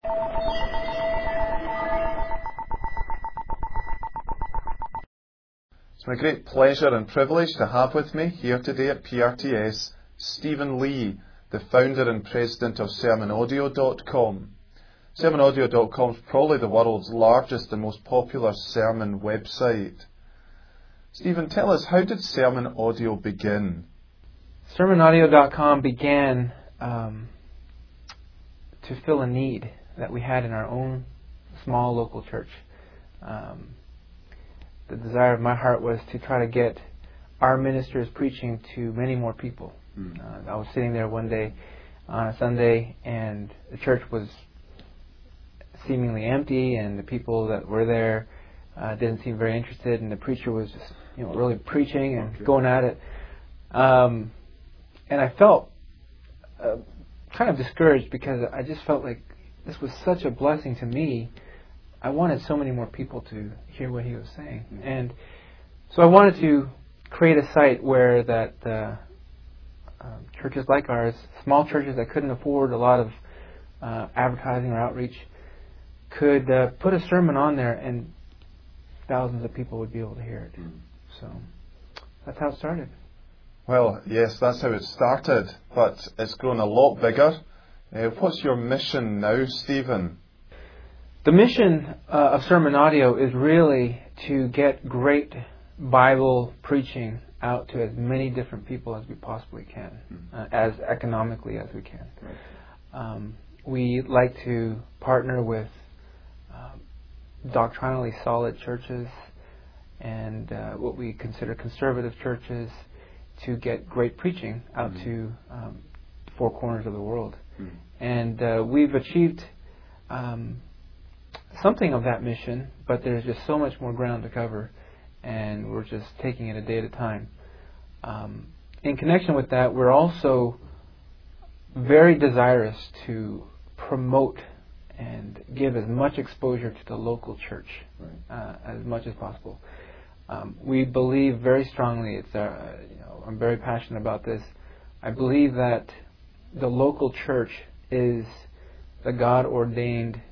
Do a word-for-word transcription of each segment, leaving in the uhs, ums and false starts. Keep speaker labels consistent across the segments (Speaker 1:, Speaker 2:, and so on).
Speaker 1: It's my great pleasure and privilege to have with me here today at P R T S Stephen Lee, the founder and president of sermon audio dot com. sermon audio dot com is probably the world's largest and most popular sermon website. Stephen, tell us, how did Sermon Audio begin?
Speaker 2: sermon audio dot com began um, to fill a need that we had in our own small local church. Um, the desire of my heart was to try to get our ministers preaching to many more people. Mm. Uh, I was sitting there one day on a Sunday, and the church was seemingly empty, and the people that were there uh, didn't seem very interested, and the preacher was just, you know, really preaching and okay. going at it. Um, and I felt uh, kind of discouraged because I just felt like this was such a blessing to me. I wanted so many more people to hear what he was saying. Mm-hmm. And so I wanted to create a site where that uh, uh, churches like ours, small churches that couldn't afford a lot of uh, advertising or outreach, could uh, put a sermon on there and thousands of people would be able to hear it. Mm-hmm. So that's how it started.
Speaker 1: Well, yes, that's how it started, but it's grown a lot bigger. Uh, what's your mission now, Stephen?
Speaker 2: The mission uh, of Sermon Audio is really to get great Bible preaching out to as many different people as we possibly can, uh, as economically as we can. Um, we like to partner with uh, doctrinally solid churches and uh, what we consider conservative churches to get great preaching out mm-hmm. to um, four corners of the world. Mm-hmm. And uh, we've achieved um, something of that mission, but there's just so much more ground to cover, and we're just taking it a day at a time. Um, in connection with that, we're also very desirous to promote and give as much exposure to the local church right. uh, as much as possible. Um, we believe very strongly, it's uh, you know, I'm very passionate about this, I believe that the local church is the God-ordained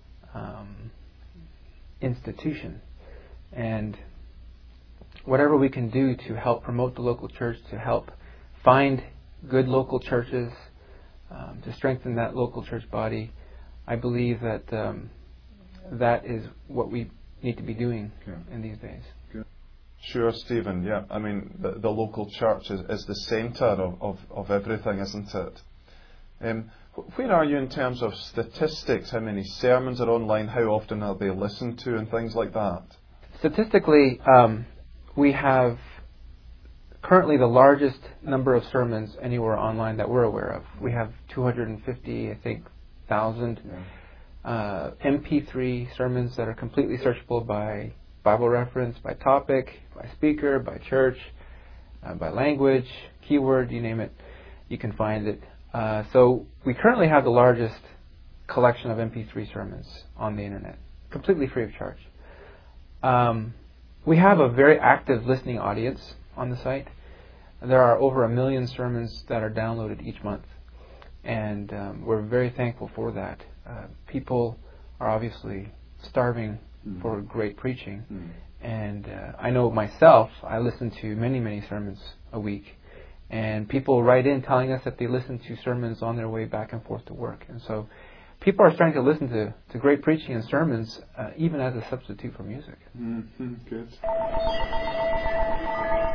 Speaker 2: um, institution. And whatever we can do to help promote the local church, to help find good local churches, um, to strengthen that local church body, I believe that um, that is what we need to be doing yeah. in these days.
Speaker 1: Sure, Stephen. Yeah, I mean, the, the local church is, is the centre of, of, of everything, isn't it? Um, where are you in terms of statistics? How many sermons are online? How often are they listened to and things like that?
Speaker 2: Statistically, um, we have currently the largest number of sermons anywhere online that we're aware of. We have two hundred fifty, I think, thousand yeah. uh, M P three sermons that are completely searchable by Bible reference, by topic, by speaker, by church, uh, by language, keyword, you name it, you can find it. Uh, so we currently have the largest collection of M P three sermons on the internet, completely free of charge. Um, we have a very active listening audience on the site. There are over a million sermons that are downloaded each month, and um, we're very thankful for that. Uh, people are obviously starving mm-hmm. for great preaching, mm-hmm. and uh, I know myself, I listen to many, many sermons a week. And people write in telling us that they listen to sermons on their way back and forth to work. And so people are starting to listen to, to great preaching and sermons uh, even as a substitute for music.
Speaker 1: Mm-hmm. Good.